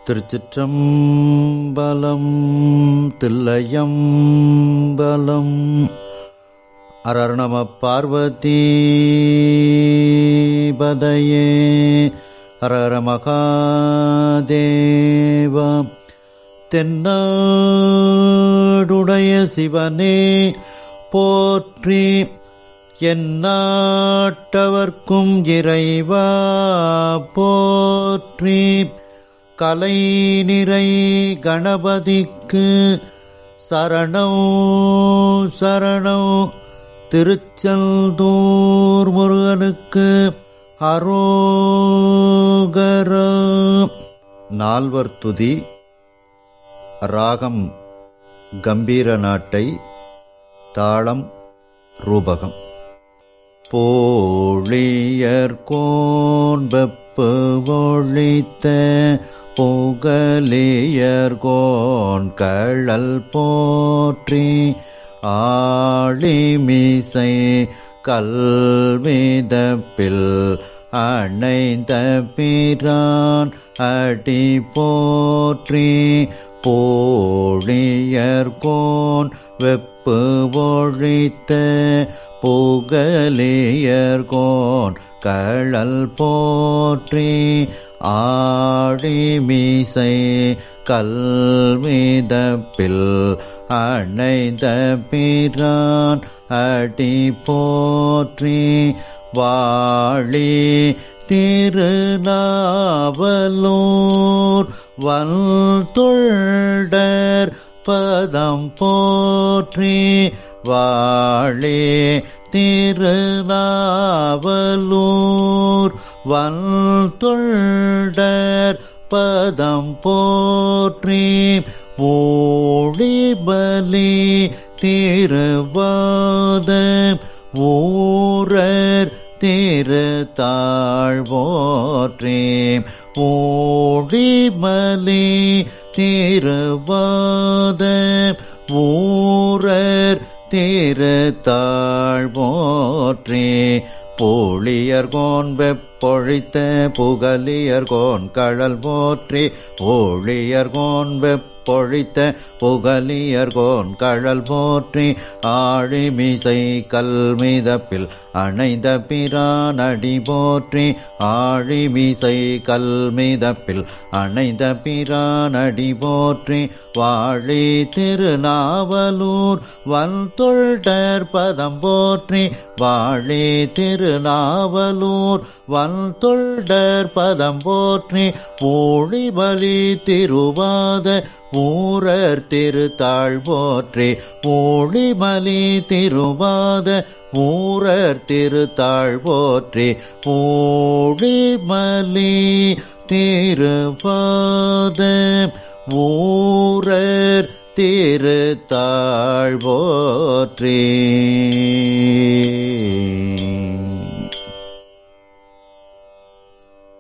திருச்சிற்றம்பலம். Thillaiambalam. Error நம பார்வதி பதையே. ஹரஹர மகாதேவா. தென்னாடுடைய சிவனே போற்றி, எந்நாட்டவர்க்கும் இறைவா போற்றி. கலை நிறை கணபதிக்கு சரணம் சரணம். திருச்செந்தூர் முருகனுக்கு அரோகரா. நால்வர் துதி. ராகம் கம்பீர நாட்டை. தாளம் ரூபகம். போழியர்கோன் வெப்பு ஒழித்த புகலியர்கோன் கழல் போற்றி. ஆழிமிசை கல்விதப்பில் அணைந்த பிரான் அடி போற்றி. போழியர்கோன் வெப்பு ஒழித்த புகலியர்கோன் கழல் போற்றி. ஆழிமிசை கல்விதப்பில் அணைந்த பிரான் அடி போற்றி. வாழி திருநாவலூர் வல்தொண்டர் பதம் போற்றி. வாழி திருநாவலூர் வல்தொண்டர் பதம் போற்றி. ஊழிபலி திருவாத ஊரர் திருத்தாழ் போற்றி. ஊழிபலி திருவாத ஊரர் திருத்தாழ் போற்றி. போழியர்கோன் வெப்பொழித்த புகலியர்கோன் கழல் போற்றி. போழியர்கோன் வெப்பொழித்த புகலியர்கோன் கழல் போற்றி. ஆழிமிசை கல்மிதப்பில் அணைந்த பிரான் அடி போற்றி. ஆழிமிசை கல்மிதப்பில் அணைந்த பிரான் அடி போற்றி. வாழி திருநாவலூர் வல்தொண்டர் பதம் போற்றி. வாழி திருநாவலூர் வல்தொண்டர் பதம் போற்றி. ஊழிபலி திருவாத ஊரர் திருத்தாழ் போற்றி. ஊழிபலி திருவாத ஊரர் திருத்தாழ் போற்றி. ஊழிபலி திருவாத ஊரர் திருத்தாழ் போற்றி.